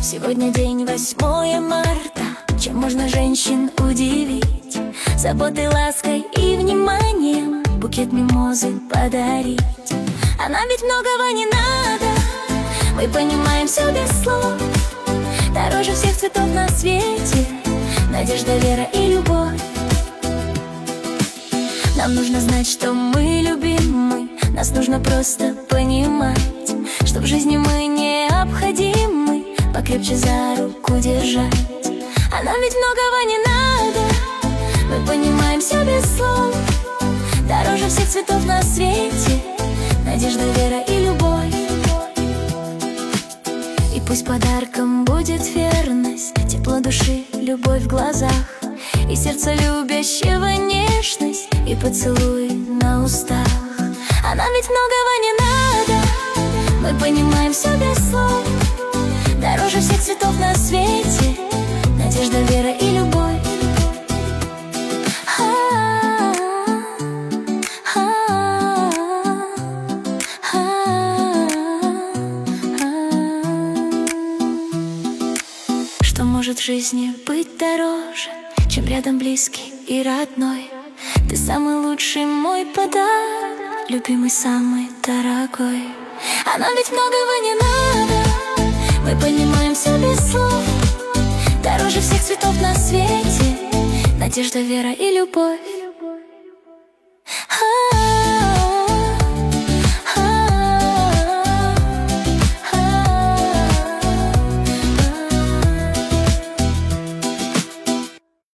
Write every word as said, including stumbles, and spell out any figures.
Сегодня день восьмое марта. Чем можно женщин удивить? Заботой, лаской и вниманием букет мимозы подарить. А нам ведь многого не надо, мы понимаем все без слов. Дороже всех цветов на свете надежда, вера и любовь. Нам нужно знать, что мы любимы, нас нужно просто понимать, что в жизни мы необходимы, покрепче за руку держать. А нам ведь многого не надо, мы понимаем все без слов. Дороже всех цветов на свете надежда, вера и любовь. И пусть подарком будет верность, тепло души, любовь в глазах, и сердце любящего нежность, и поцелуй на устах. А нам ведь многого не надо, мы понимаем все без слов. Дороже всех цветов на свете надежда, вера и любовь. Что может в жизни быть дороже, чем рядом близкий и родной? Ты самый лучший мой подарок, любимый, самый дорогой. А нам ведь многого не надо, мы понимаем все без слов. Дороже всех цветов на свете надежда, вера и любовь.